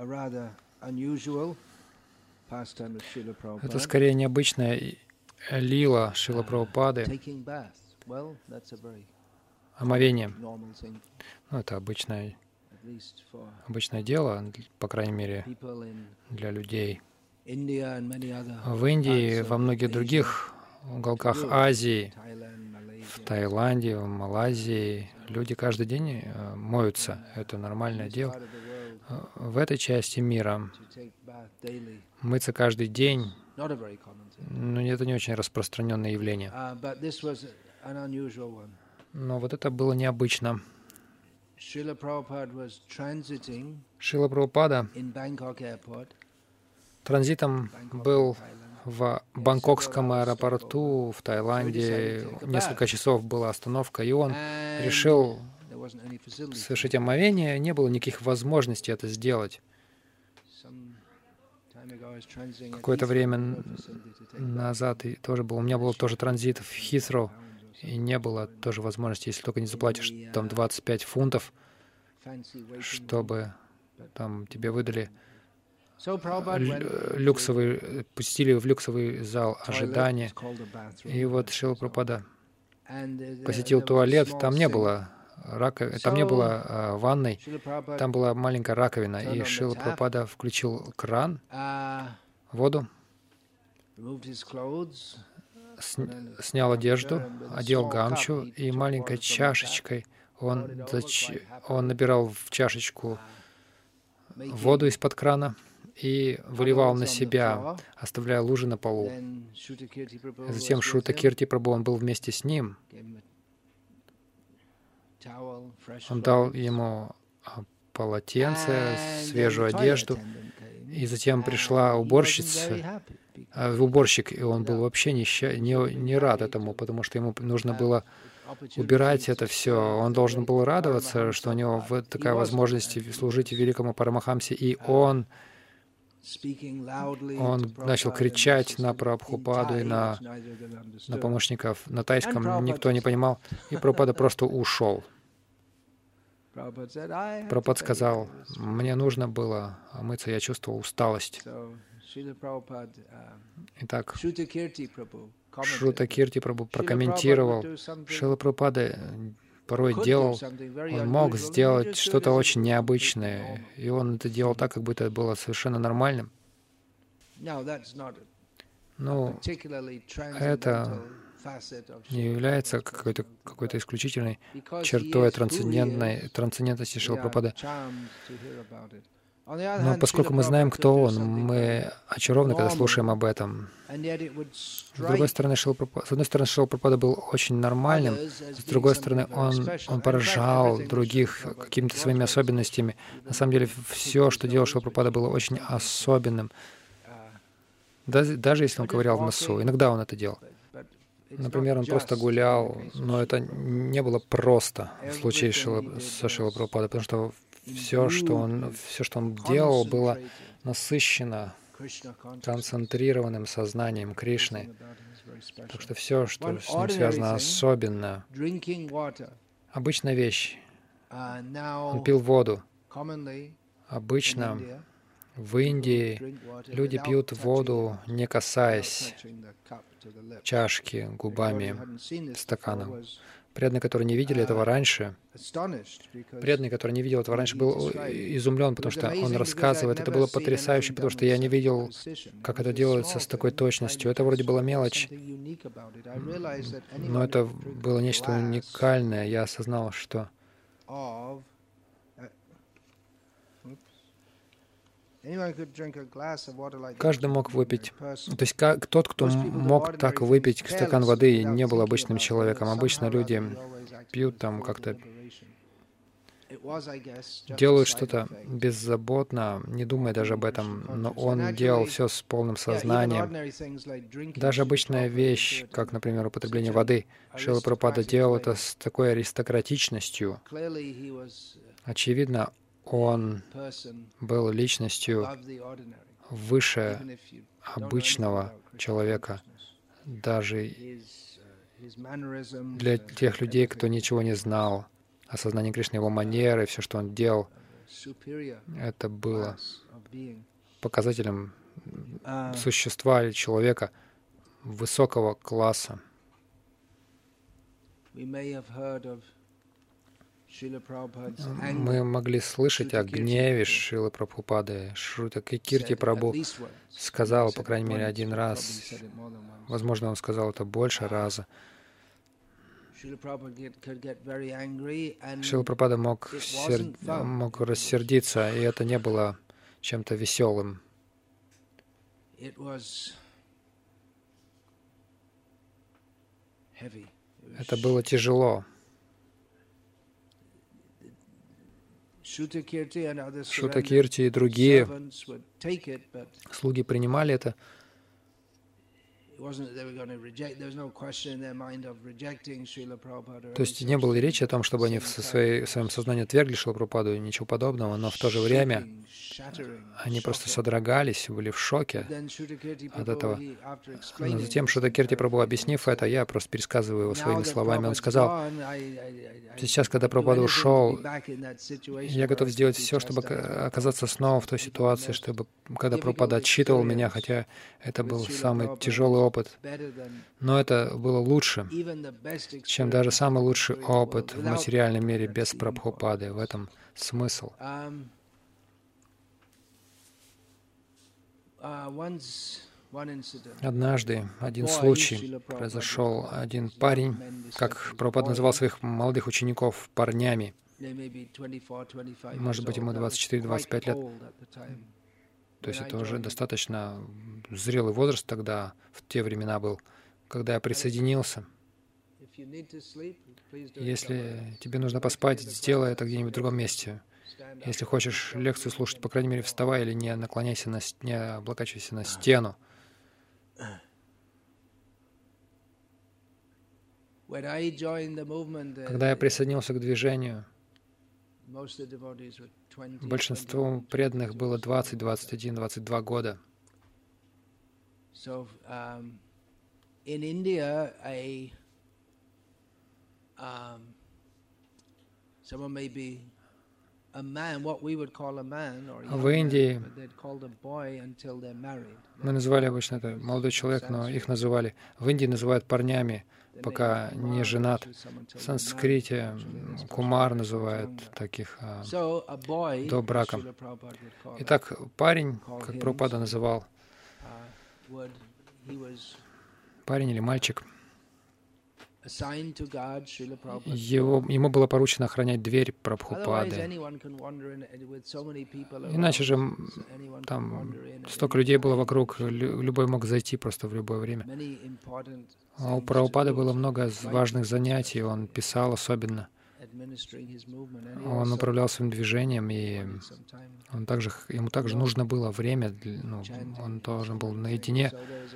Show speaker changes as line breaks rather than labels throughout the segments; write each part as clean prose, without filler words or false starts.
Это скорее необычная лила Шрилы Прабхупады, омовение. Ну, это обычное дело, по крайней мере, для людей. В Индии, во многих других уголках Азии, в Таиланде, в Малайзии, люди каждый день моются. Это нормальное дело. В этой части мира мыться каждый день, ну, это не очень распространенное явление. Но вот это было необычно. Шрила Прабхупада транзитом был в Бангкокском аэропорту в Таиланде. Несколько часов была остановка, и он решил совершить омовение. Не было никаких возможностей это сделать. Какое-то время назад и тоже был, у меня был тоже транзит в Хитроу, и не было тоже возможности, если только не заплатишь там 25 фунтов, чтобы там тебе выдали люксовый, пустили в люксовый зал ожидания. И вот Шрила Прабхупада посетил туалет, там не было ванной, там была маленькая раковина, и Шрила Прабхупада включил кран, воду, снял одежду, одел гамчу, и маленькой чашечкой он набирал в чашечку воду из-под крана и выливал на себя, оставляя лужи на полу. Затем Шрута Кирти Прабху, он был вместе с ним. Он дал ему полотенце, свежую одежду, и затем пришла уборщик, и он был вообще не рад этому, потому что ему нужно было убирать это все. Он должен был радоваться, что у него такая возможность служить великому Парамахамсе, и он начал кричать на Прабхупаду и на помощников. На тайском никто не понимал, и Прабхупада просто ушел. Прабхупада сказал: «Мне нужно было мыться, я чувствовал усталость». Итак, Шрута Кирти Прабху прокомментировал: Шрила Прабхупада порой он мог сделать что-то очень необычное, и он это делал так, как будто это было совершенно нормальным. Но это не является какой-то исключительной чертой трансцендентности Шрилы Прабхупады. Но поскольку мы знаем, кто он, мы очарованы, когда слушаем об этом. С одной стороны, Шрила Прабхупада был очень нормальным, с другой стороны, он поражал других какими-то своими особенностями. На самом деле, все, что делал Шрила Прабхупада, было очень особенным. Даже если он ковырял в носу. Иногда он это делал. Например, он просто гулял, но это не было просто в случае со Шрилой Прабхупадой, потому что все, что он делал, было насыщено концентрированным сознанием Кришны. Так что все, что с ним связано, особенно. Обычная вещь. Он пил воду. Обычно в Индии люди пьют воду, не касаясь чашки губами стакана. Преданный, который не видел этого раньше, был изумлен, потому что он рассказывает, это было потрясающе, потому что я не видел, как это делается с такой точностью. Это вроде была мелочь, но это было нечто уникальное. Я осознал, что каждый мог выпить. То есть тот, кто мог так выпить стакан воды, не был обычным человеком. Обычно люди пьют там как-то, делают что-то беззаботно, не думая даже об этом, но он делал все с полным сознанием. Даже обычная вещь, как, например, употребление воды, Шрила Прабхупада делал это с такой аристократичностью. Очевидно, он был личностью выше обычного человека, даже для тех людей, кто ничего не знал о сознании Кришны, его манеры, все, что он делал. это было показателем существа или человека высокого класса. Мы могли слышать о гневе Шрилы Прабхупады. Шрута Кирти Прабху сказал, по крайней мере, один раз, возможно, он сказал это больше раза. Шрила Прабхупада мог рассердиться, и это не было чем-то веселым. Это было тяжело. Шрута Кирти и другие слуги принимали это. То есть не было речи о том, чтобы они в своем сознании отвергли Шрилу Прабхупаду, ничего подобного, но в то же время они просто содрогались, были в шоке от этого. Но затем Шрута Кирти Прабху, объяснив это, я просто пересказываю его своими словами, он сказал: сейчас, когда Прабхупада ушел, я готов сделать все, чтобы оказаться снова в той ситуации, чтобы когда Прабхупада отчитывал меня, хотя это был самый тяжелый опыт, но это было лучше, чем даже самый лучший опыт в материальном мире без Прабхупады. В этом смысл. Однажды один случай произошел. Один парень, как Прабхупада называл своих молодых учеников, парнями. Может быть, ему 24-25 лет. То есть это уже достаточно зрелый возраст тогда, в те времена был, когда я присоединился. Если тебе нужно поспать, сделай это где-нибудь в другом месте. Если хочешь лекцию слушать, по крайней мере, вставай или не наклоняйся, не облокачивайся на стену. Когда я присоединился к движению, большинству преданных было 20, 21, 22 года. В Индии мы называли обычно это молодой человек, но их называли, в Индии называют парнями, пока не женат. В санскрите кумар называют таких до брака. Итак, парень, как Прабхупада называл, парень или мальчик, ему было поручено охранять дверь Прабхупады. Иначе же там столько людей было вокруг, любой мог зайти просто в любое время. А у Прабхупады было много важных занятий, он писал особенно. Он управлял своим движением, и ему также нужно было время, он должен был наедине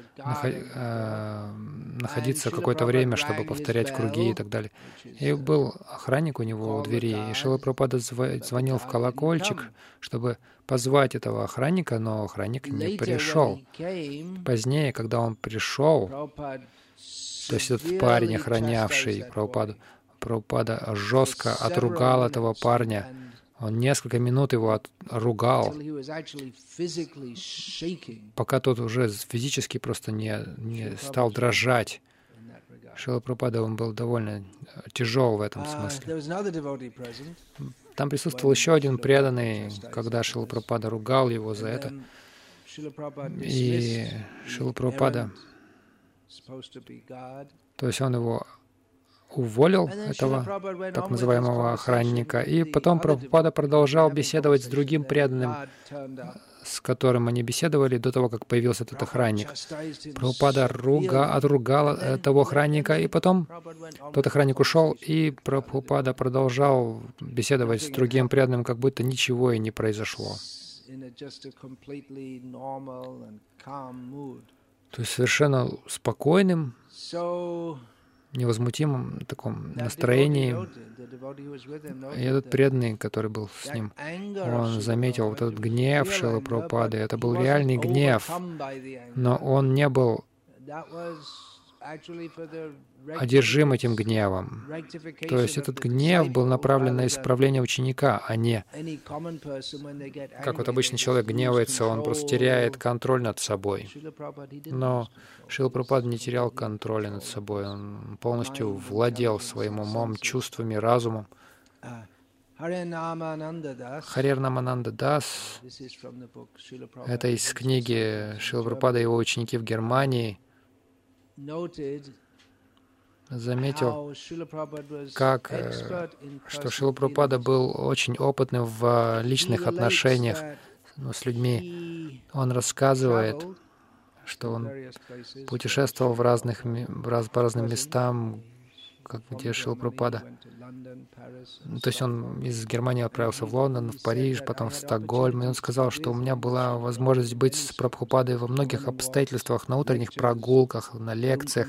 находиться какое-то время, чтобы повторять круги и так далее. И был охранник у него у двери, и Шрила Прабхупада звонил в колокольчик, чтобы позвать этого охранника, но охранник не пришел. Позднее, когда он пришел, то есть этот парень, охранявший Прабхупаду, Прабхупада жестко отругал этого парня. Он несколько минут его ругал, пока тот уже физически просто не стал дрожать. Шрила Прабхупада, он был довольно тяжел в этом смысле. Там присутствовал еще один преданный, когда Шрила Прабхупада ругал его за это. И Шрила Прабхупада, то есть он его уволил, этого так называемого охранника, и потом Прабхупада продолжал беседовать с другим преданным, с которым они беседовали до того, как появился этот охранник. Прабхупада отругал того охранника, и потом тот охранник ушел, и Прабхупада продолжал беседовать с другим преданным, как будто ничего и не произошло. То есть совершенно спокойным, невозмутимом таком настроении. И этот преданный, который был с ним, он заметил вот этот гнев Шрилы Прабхупады. Это был реальный гнев, но он не был одержим этим гневом. То есть этот гнев был направлен на исправление ученика, а не как вот обычный человек гневается, он просто теряет контроль над собой. Но Шрила Прабхупада не терял контроля над собой, он полностью владел своим умом, чувствами, разумом. Харир Намананда Дас, это из книги Шрила Прабхупада и его ученики в Германии, заметил, что Шрила Прабхупада был очень опытным в личных отношениях с людьми. Он рассказывает, что он путешествовал по разным местам, где Шрила Прабхупада. То есть он из Германии отправился в Лондон, в Париж, потом в Стокгольм. И он сказал, что у меня была возможность быть с Прабхупадой во многих обстоятельствах, на утренних прогулках, на лекциях,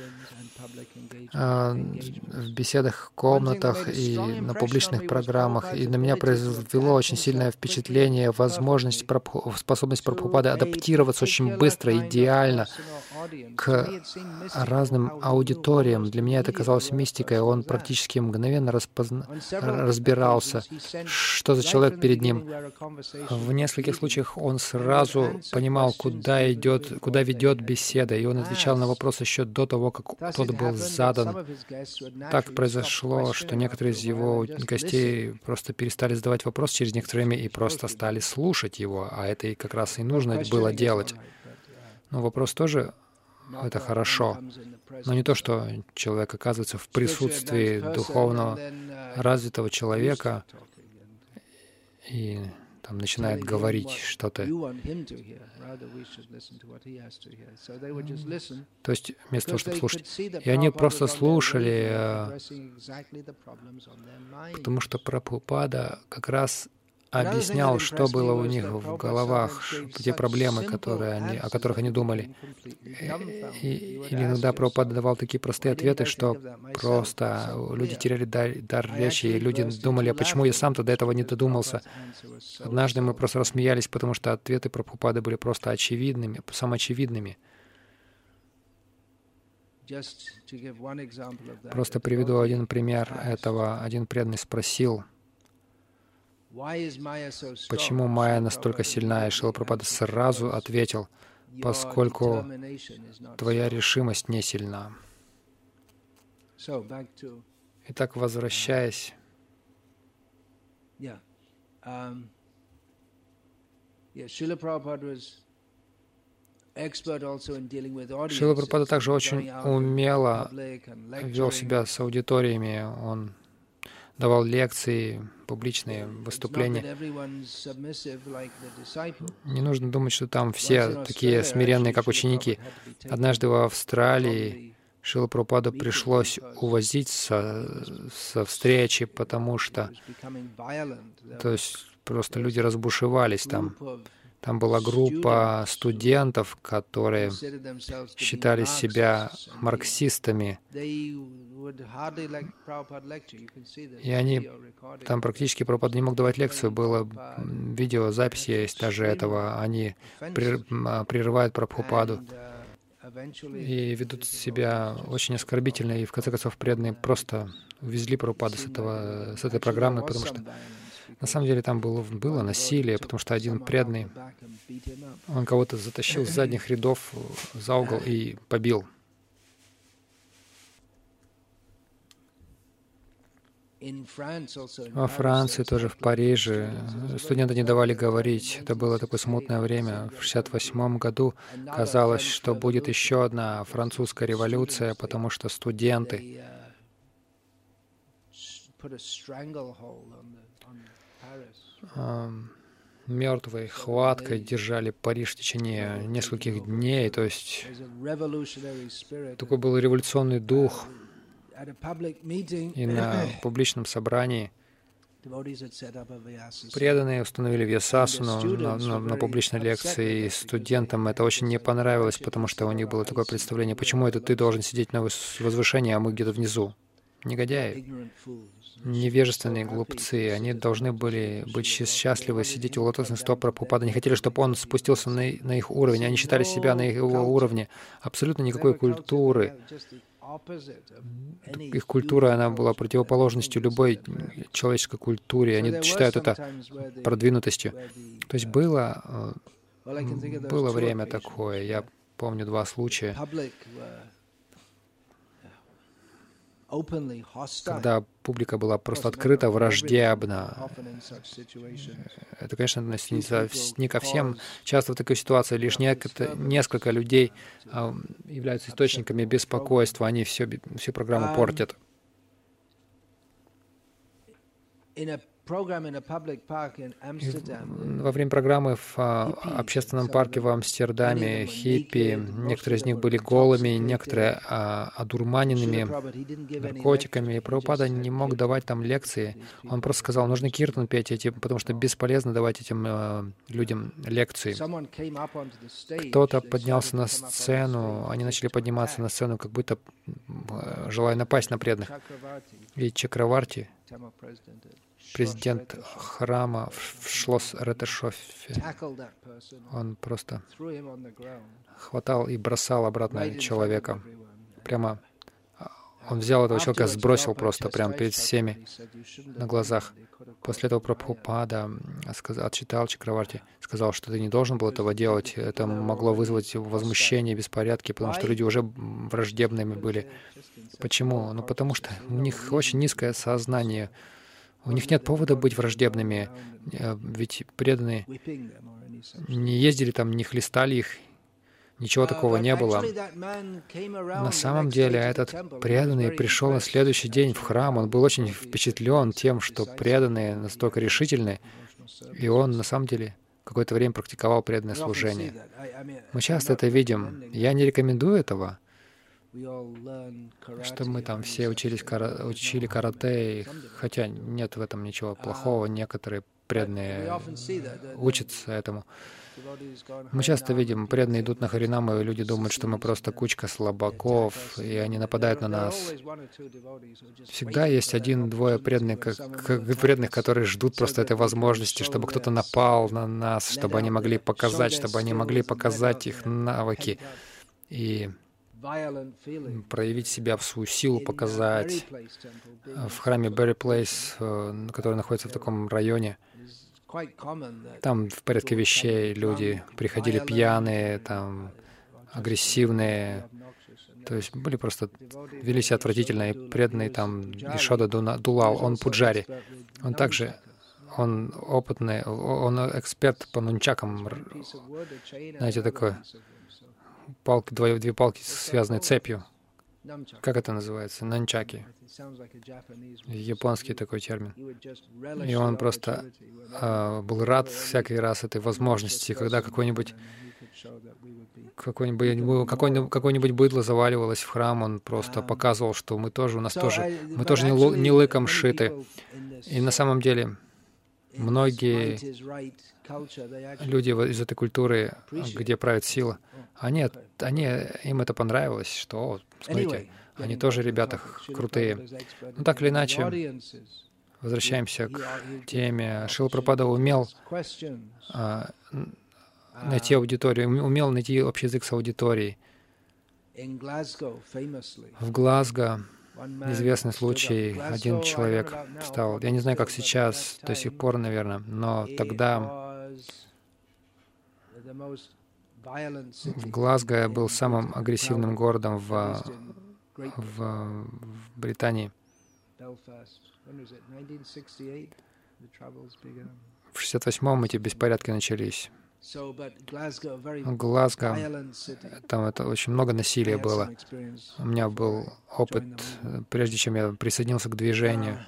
в беседах в комнатах и на публичных программах. И на меня произвело очень сильное впечатление способность Прабхупады адаптироваться очень быстро, идеально к разным аудиториям. Для меня это казалось мистикой. Он практически мгновенно разбирался, что за человек перед ним. В нескольких случаях он сразу понимал, куда ведет беседа, и он отвечал на вопрос еще до того, как тот был задан. Так произошло, что некоторые из его гостей просто перестали задавать вопрос через некоторое время и просто стали слушать его, а это и как раз и нужно было делать. Но вопрос тоже это хорошо, но не то, что человек оказывается в присутствии духовно развитого человека и там начинает говорить что-то. То есть вместо того, чтобы слушать. И они просто слушали, потому что Прабхупада как раз объяснял, что было у них в головах, те проблемы, о которых они думали. И иногда Прабхупада давал такие простые ответы, что просто люди теряли дар речи, и люди думали, а почему я сам-то до этого не додумался? Однажды мы просто рассмеялись, потому что ответы Прабхупады были просто очевидными, самоочевидными. Просто приведу один пример этого. Один преданный спросил, почему майя настолько сильна? И Шрила Прабхупада сразу ответил, поскольку твоя решимость не сильна. Итак, возвращаясь, Шрила Прабхупада также очень умело вел себя с аудиториями. Он давал лекции, публичные выступления. Не нужно думать, что там все такие смиренные, как ученики. Однажды в Австралии Шрила Прабхупаду пришлось увозить со встречи, потому что то есть просто люди разбушевались там. Там была группа студентов, которые считали себя марксистами. И они, там практически Прабхупада не мог давать лекцию, было видеозапись есть даже этого. Они прерывают Прабхупаду и ведут себя очень оскорбительно, и в конце концов преданные просто увезли Прабхупаду с этой программы, потому что на самом деле там было насилие, потому что один преданный, он кого-то затащил с задних рядов за угол и побил. Во Франции, тоже в Париже, студенты не давали говорить. Это было такое смутное время. В 1968 году казалось, что будет еще одна французская революция, потому что студенты мертвой хваткой держали Париж в течение нескольких дней. То есть такой был революционный дух. И на публичном собрании преданные установили вьясасану на публичной лекции, и студентам это очень не понравилось, потому что у них было такое представление, почему это ты должен сидеть на возвышении, а мы где-то внизу. негодяи, невежественные глупцы. Они должны были быть счастливы, сидеть у лотосных стоп Прабхупады. Они хотели, чтобы он спустился на их уровень. Они считали себя на его уровне. Абсолютно никакой культуры. Их культура, она была противоположностью любой человеческой культуре. Они считают это продвинутостью. То есть было время такое. Я помню 2 случая, когда публика была просто открыто враждебна. Это, конечно, относится не ко всем. Часто в такой ситуации лишь несколько людей являются источниками беспокойства. Они всю программу портят. Во время программы в общественном парке в Амстердаме хиппи, некоторые из них были голыми, некоторые одурманенными наркотиками. И Прабхупада не мог давать там лекции. Он просто сказал, нужно киртан петь, потому что бесполезно давать этим людям лекции. Кто-то поднялся на сцену, они начали подниматься на сцену, как будто желая напасть на преданных. И Чакраварти, президент храма в Шлосс-Ретешофе, он просто хватал и бросал обратно человека. Прямо он взял этого человека, сбросил просто прямо перед всеми на глазах. После этого Прабхупада отчитал Чакраварти, сказал, что ты не должен был этого делать. Это могло вызвать возмущение, беспорядки, потому что люди уже враждебными были. Почему? Ну, потому что у них очень низкое сознание. У них нет повода быть враждебными, ведь преданные не ездили там, не хлестали их, ничего такого не было. На самом деле этот преданный пришел на следующий день в храм, он был очень впечатлен тем, что преданные настолько решительны, и он на самом деле какое-то время практиковал преданное служение. Мы часто это видим. Я не рекомендую этого, чтобы мы там все учили карате, хотя нет в этом ничего плохого, некоторые преданные учатся этому. Мы часто видим, преданные идут на харинаму, и люди думают, что мы просто кучка слабаков, и они нападают на нас. Всегда есть 1-2 преданных, которые ждут просто этой возможности, чтобы кто-то напал на нас, чтобы они могли показать их навыки. И проявить себя в свою силу, показать. В храме Berry Place, который находится в таком районе, там в порядке вещей люди приходили пьяные, там, агрессивные, то есть были просто, вели себя отвратительно, и преданный там Ишода Дулал, он пуджари, он опытный, он эксперт по нунчакам, знаете, такое, две палки, связанные цепью. Как это называется? Нанчаки. Японский такой термин. И он просто был рад всякий раз этой возможности, когда какое-нибудь быдло заваливалось в храм, он просто показывал, что мы тоже не лыком шиты. И на самом деле многие люди из этой культуры, где правит сила, им это понравилось, что, смотрите, они тоже ребята крутые. Но так или иначе, возвращаемся к теме. Шрила Прабхупада умел найти аудиторию, умел найти общий язык с аудиторией. В Глазго известный случай, один человек встал, я не знаю, как сейчас, до сих пор, наверное, но тогда в Глазго был самым агрессивным городом в Британии. В 68-м эти беспорядки начались. Глазго, там это очень много насилия было. У меня был опыт, прежде чем я присоединился к движению.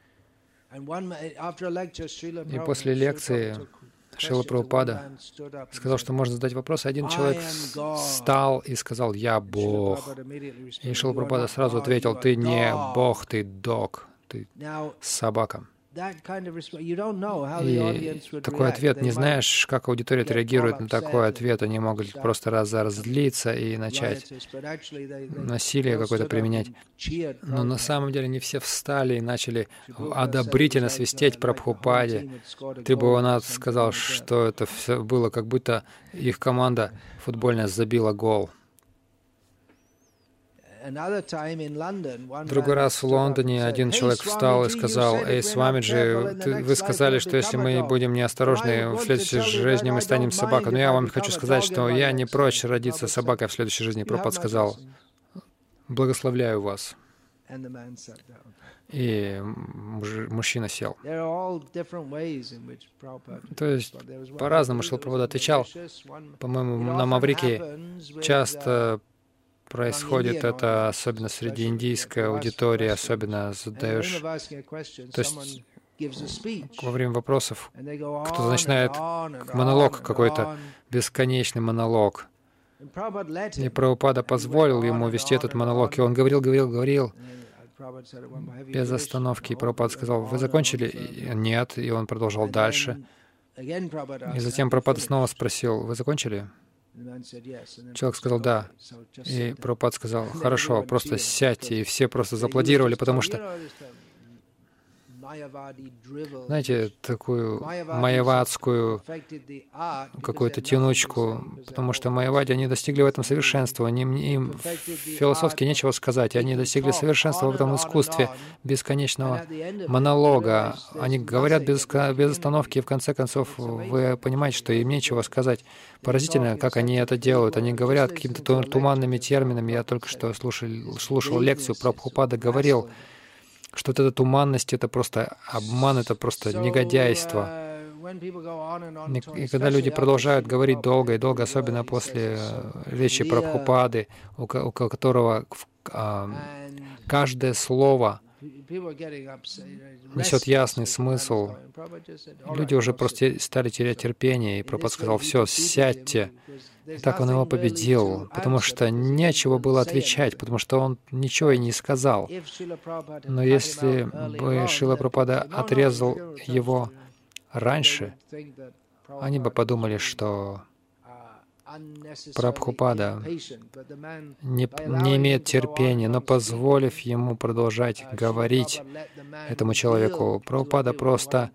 И после лекции Шрила Прабхупада сказал, что можно задать вопрос. Один человек встал и сказал: «Я Бог». И Шрила Прабхупада сразу ответил: «Ты не Бог, ты дог, ты собака». И такой ответ, не знаешь, как аудитория отреагирует на такой ответ. Они могут просто разозлиться и начать насилие какое-то применять. Но на самом деле не все встали и начали одобрительно свистеть Прабхупаде. Трибунат сказал, что это все было, как будто их команда футбольная забила гол. В другой раз в Лондоне один человек встал и сказал: «Эй, Свамиджи, вы сказали, что если мы будем неосторожны, в следующей жизни мы станем собакой. Но я вам хочу сказать, что я не прочь родиться собакой в следующей жизни». Прабхупада сказал: «Благословляю вас». И мужчина сел. То есть по-разному Шрила Прабхупада отвечал. По-моему, на Маврикии часто происходит это, особенно среди индийской аудитории, особенно задаешь. То есть во время вопросов кто-то начинает монолог какой-то, бесконечный монолог. И Прабхупада позволил ему вести этот монолог, и он говорил, без остановки. И Прабхупада сказал: «Вы закончили?» «Нет». И он продолжал дальше. И затем Прабхупада снова спросил: «Вы закончили?» Человек сказал: «Да». И Прабхупада сказал: «Хорошо, просто сядьте». И все просто зааплодировали, потому что, знаете, такую майявадскую какую-то тянучку, потому что майявади, они достигли в этом совершенства, им философски нечего сказать, они достигли совершенства в этом искусстве бесконечного монолога. Они говорят без остановки, и в конце концов вы понимаете, что им нечего сказать. Поразительно, как они это делают. Они говорят какими-то туманными терминами. Я только что слушал лекцию, Прабхупада говорил, что вот эта туманность — это просто обман, это просто негодяйство. И когда люди продолжают говорить долго и долго, особенно после речи Прабхупады, у которого каждое слово несет ясный смысл, люди уже просто стали терять терпение, и Прабхупада сказал: «Все, сядьте». И так он его победил, потому что нечего было отвечать, потому что он ничего и не сказал. Но если бы Шрила Прабхупада отрезал его раньше, они бы подумали, что Прабхупада не имеет терпения, но позволив ему продолжать говорить этому человеку, Прабхупада просто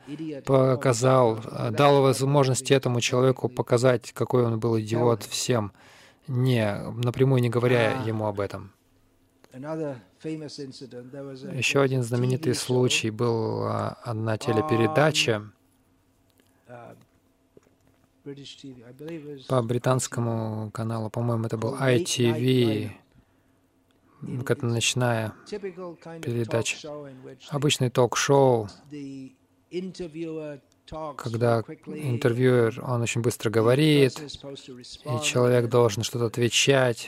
дал возможность этому человеку показать, какой он был идиот всем, напрямую не говоря ему об этом. Еще один знаменитый случай был: одна телепередача по британскому каналу, по-моему, это был ITV, какая-то ночная передача. Обычный ток-шоу, когда интервьюер, он очень быстро говорит, и человек должен что-то отвечать.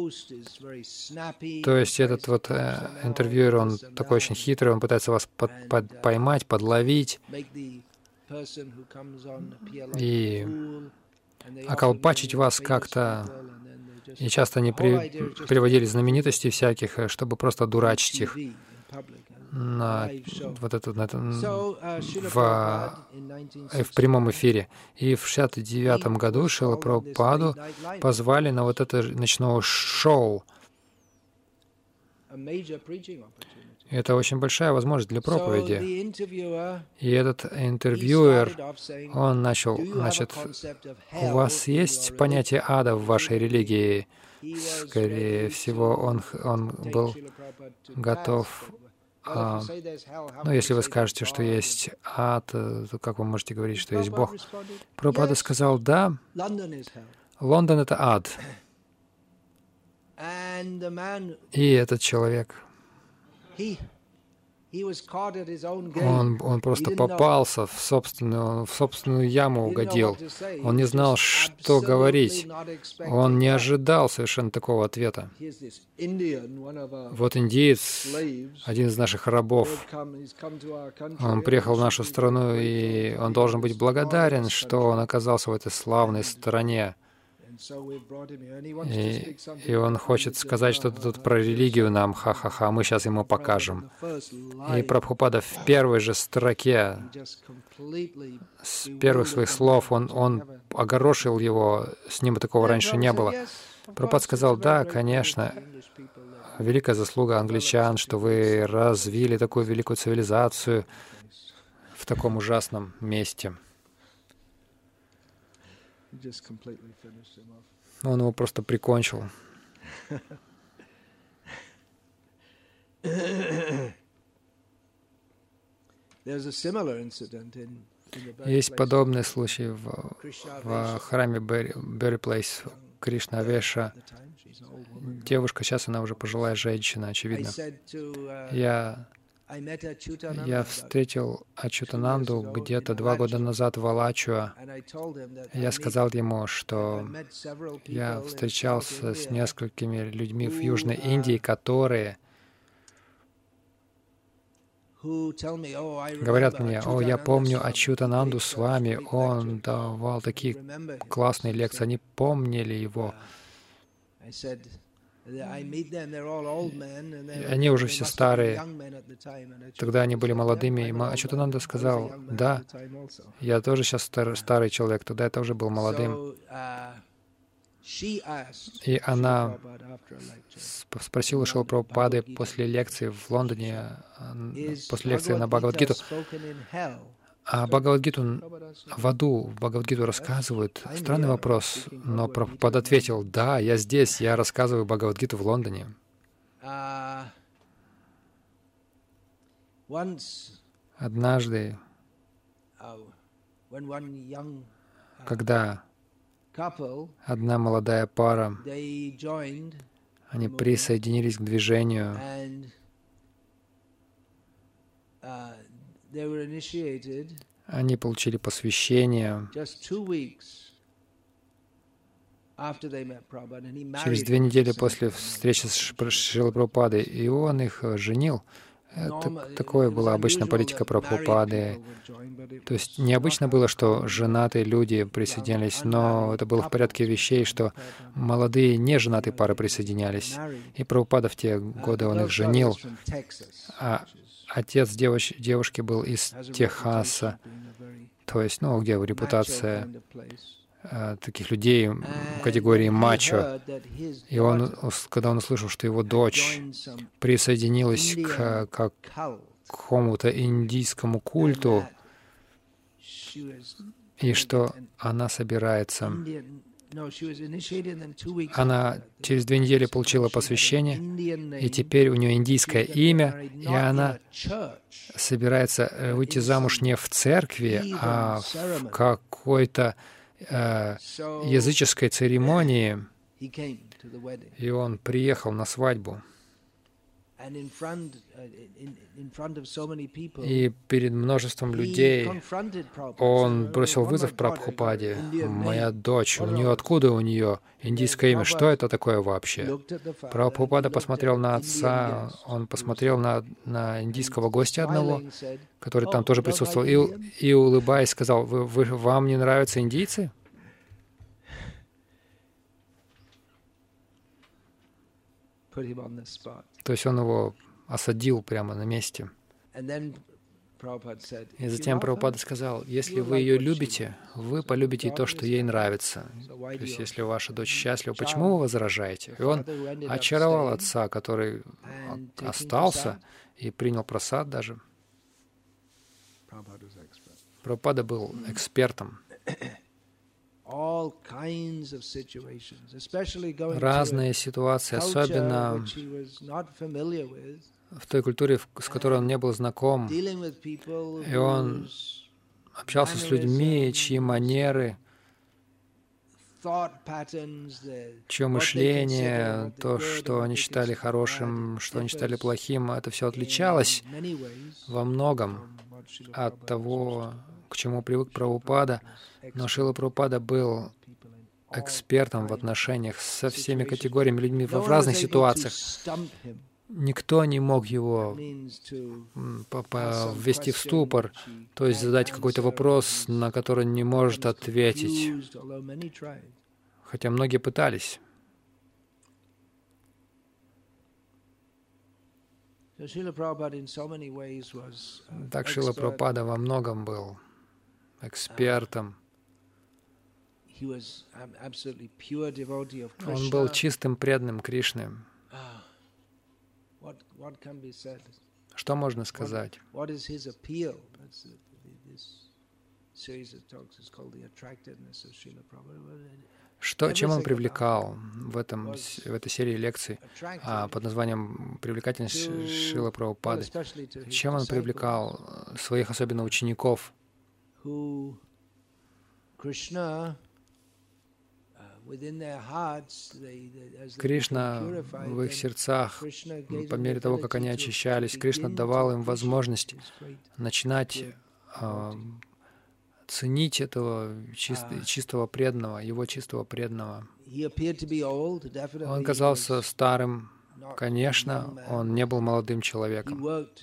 То есть этот вот интервьюер, он такой очень хитрый, он пытается вас поймать, подловить и околпачить вас как-то. И часто они приводили знаменитостей всяких, чтобы просто дурачить их в прямом эфире. И в 1969 году Шрила Прабхупаду позвали на вот это ночное шоу. Это очень большая возможность для проповеди. И этот интервьюер, он начал, значит: «У вас есть понятие ада в вашей религии?» Скорее всего, он был готов. Ну, если вы скажете, что есть ад, то как вы можете говорить, что есть Бог? Прабхупада сказал: «Да, Лондон — это ад». И этот человек, он просто попался в собственную яму, угодил. Он не знал, что говорить. Он не ожидал совершенно такого ответа. Вот индиец, один из наших рабов, он приехал в нашу страну, и он должен быть благодарен, что он оказался в этой славной стране. И он хочет сказать что-то тут про религию нам, ха-ха-ха, мы сейчас ему покажем. И Прабхупада в первой же строке, с первых своих слов, он огорошил его, с ним такого раньше не было. Прабхупада сказал: да, конечно, великая заслуга англичан, что вы развили такую великую цивилизацию в таком ужасном месте. Он его просто прикончил. Есть подобный случай в храме Берри Плейс, Кришна Веша. Девушка, сейчас она уже пожилая женщина, очевидно. Я встретил Ачютананду где-то 2 года назад в Алачуа. Я сказал ему, что я встречался с несколькими людьми в Южной Индии, которые говорят мне: «О, я помню Ачютананду с вами, он давал такие классные лекции, они помнили его». Они уже все старые. Тогда они были молодыми. И Ачютананда сказал: да, я тоже сейчас старый человек, тогда я тоже был молодым. И она спросила Шрилы Прабхупады после лекции в Лондоне, после лекции на Бхагавад-гиту, а Бхагавад-гиту в аду, в Бхагавад-гиту рассказывают. Странный вопрос, но Прабхупада ответил: да, я здесь, я рассказываю Бхагавад-гиту в Лондоне. Однажды, когда одна молодая пара, они присоединились к движению, они получили посвящение. Через 2 недели после встречи с Шрилой Прабхупадой, и он их женил. Такое была обычная политика Прабхупады. То есть необычно было, что женатые люди присоединялись, но это было в порядке вещей, что молодые неженатые пары присоединялись. И Прабхупада в те годы он их женил. А отец девушки был из Техаса, то есть, где репутация таких людей категории мачо. И когда он услышал, что его дочь присоединилась к какому-то индийскому культу, и что она собирается... Она через 2 недели получила посвящение, и теперь у нее индийское имя, и она собирается выйти замуж не в церкви, а в какой-то языческой церемонии. И он приехал на свадьбу. И перед множеством людей он бросил вызов Прабхупаде. «Моя дочь, откуда у нее индийское имя? Что это такое вообще?» Прабхупада посмотрел на отца, он посмотрел на индийского гостя одного, который там тоже присутствовал, и улыбаясь, сказал: «Вам не нравятся индийцы?» То есть он его осадил прямо на месте. И затем Прабхупада сказал: если вы ее любите, вы полюбите и то, что ей нравится. То есть если ваша дочь счастлива, почему вы возражаете? И он очаровал отца, который остался и принял прасад даже. Прабхупада был экспертом. Разные ситуации, особенно в той культуре, с которой он не был знаком. И он общался с людьми, чьи манеры, чье мышление, то, что они считали хорошим, что они считали плохим, это все отличалось во многом от того, к чему привык Прабхупада. Но Шрила Прабхупада был экспертом в отношениях со всеми категориями людьми в разных ситуациях. Никто не мог его ввести в ступор, то есть задать какой-то вопрос, на который не может ответить. хотя многие пытались. Так Шрила Прабхупада во многом был экспертом. Он был чистым преданным Кришне. Что можно сказать? Чем он привлекал в этой серии лекций под названием «Привлекательность Шрилы Прабхупады»? Чем он привлекал своих, особенно учеников? Кришна в их сердцах, по мере того, как они очищались, Кришна давал им возможность начинать ценить этого чистого преданного, его чистого преданного. Он казался старым, конечно, он не был молодым человеком,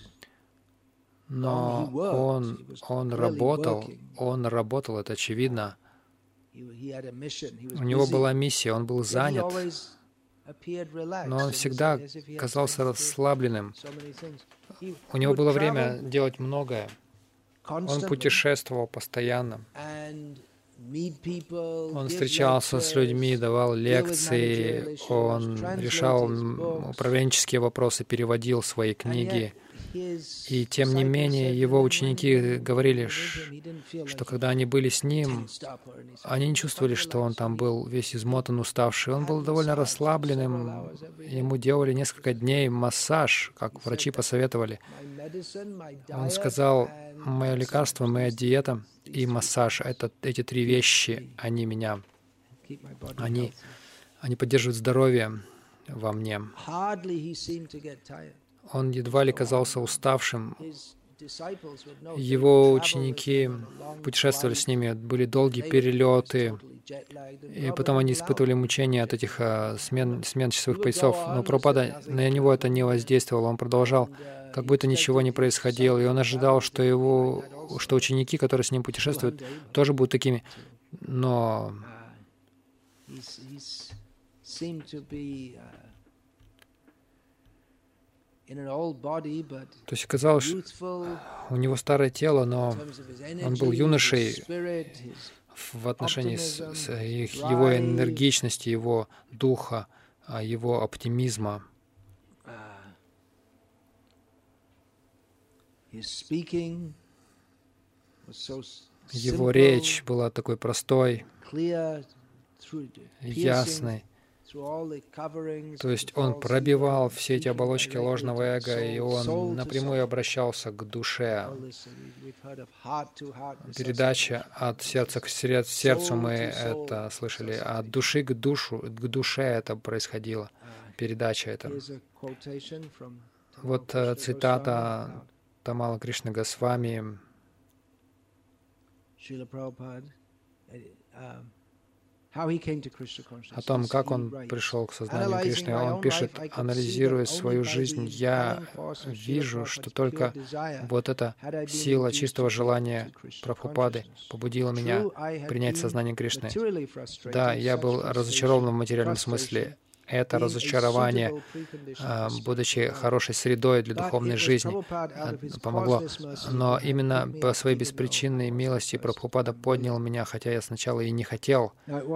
но он работал, это очевидно. У него была миссия, он был занят, но он всегда казался расслабленным. У него было время делать многое. Он путешествовал постоянно. Он встречался с людьми, давал лекции, он решал управленческие вопросы, переводил свои книги. И тем не менее, его ученики говорили, что когда они были с ним, они не чувствовали, что он там был весь измотан, уставший. Он был довольно расслабленным. Ему делали несколько дней массаж, как врачи посоветовали. Он сказал: «Мое лекарство, моя диета и массаж — эти три вещи, они поддерживают здоровье во мне». Он едва ли казался уставшим. Его ученики путешествовали с ними, были долгие перелеты, и потом они испытывали мучения от этих смен часовых поясов. Но Прабхупада, на него это не воздействовало, он продолжал, как будто ничего не происходило, и он ожидал, что ученики, которые с ним путешествуют, тоже будут такими. Но то есть казалось, у него старое тело, но он был юношей в отношении с его энергичности, его духа, его оптимизма. Его речь была такой простой, ясной. То есть он пробивал все эти оболочки ложного эго, и он напрямую обращался к душе. Передача от сердца к сердцу, мы это слышали, от души к душе это происходило, передача эта. Вот цитата Тамала Кришны Госвами. О том, как он пришел к сознанию Кришны. Он пишет: анализируя свою жизнь, я вижу, что только вот эта сила чистого желания Прабхупады побудила меня принять сознание Кришны. Да, я был разочарован в материальном смысле. Это разочарование, будучи хорошей средой для духовной жизни, помогло. Но именно по своей беспричинной милости Прабхупада поднял меня, хотя я сначала и не хотел.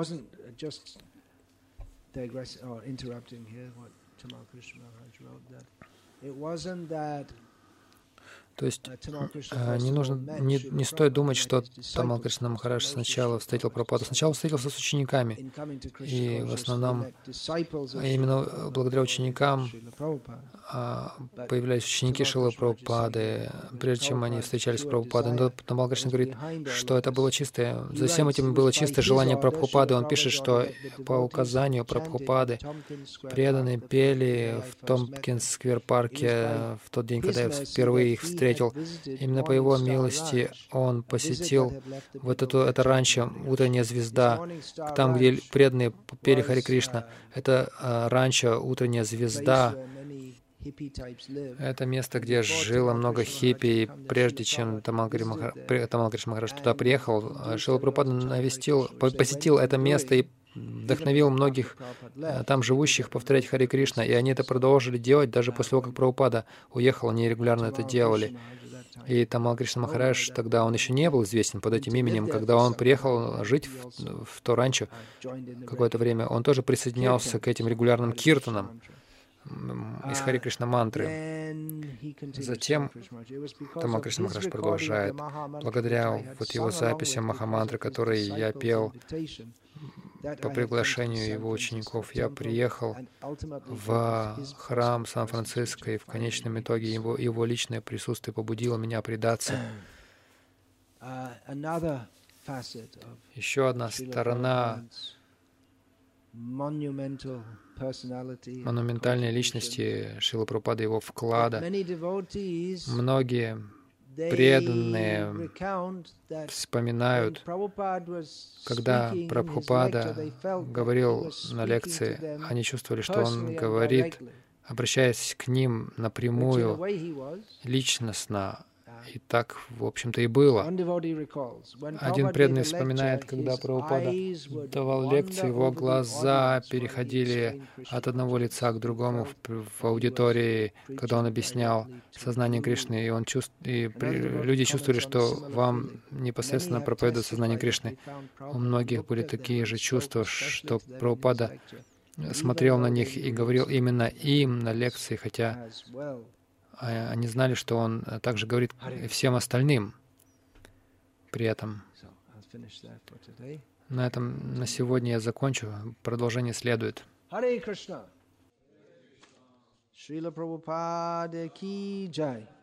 То есть не стоит думать, что Тамал Кришна Махарадж сначала встретил Прабхупаду. Сначала он встретился с учениками. И в основном именно благодаря ученикам появлялись ученики Шрилы Прабхупады, прежде чем они встречались с Прабхупадой. Но Тамал Кришна говорит, что это было чистое. За всем этим было чистое желание Прабхупады. Он пишет, что по указанию Прабхупады преданные пели в Томпкинс-сквер-парке в тот день, когда я впервые их встретил. Именно по его милости он посетил вот это ранчо «Утренняя звезда», там, где преданные пели Харе Кришна. Это ранчо «Утренняя звезда». Это место, где жило много хиппи, и прежде чем Тамал Кришна Махарадж туда приехал, Шрила Прабхупада посетил это место и вдохновил многих там живущих повторять Харе Кришна, и они это продолжили делать даже после того, как Прабхупада уехал, они регулярно это делали. И Тамал Кришна Махарадж, тогда он еще не был известен под этим именем, когда он приехал жить в то ранчо какое-то время, он тоже присоединялся к этим регулярным киртанам из Хари Кришна мантры. Затем Тамал Кришна Махарадж продолжает: благодаря вот его записям Махамантры, которые я пел по приглашению его учеников, я приехал в храм Сан-Франциско, и в конечном итоге его личное присутствие побудило меня предаться. Еще одна сторона монументальной личности Шрилы Прабхупады, его вклада. Многие преданные вспоминают, когда Прабхупада говорил на лекции, они чувствовали, что он говорит, обращаясь к ним напрямую, личностно. И так, в общем-то, и было. Один преданный вспоминает, когда Прабхупада давал лекции, его глаза переходили от одного лица к другому в аудитории, когда он объяснял сознание Кришны, и люди чувствовали, что вам непосредственно проповедует сознание Кришны. У многих были такие же чувства, что Прабхупада смотрел на них и говорил именно им на лекции, хотя они знали, что он также говорит всем остальным при этом. На сегодня я закончу. Продолжение следует. Шрила Прабхупада ки джай.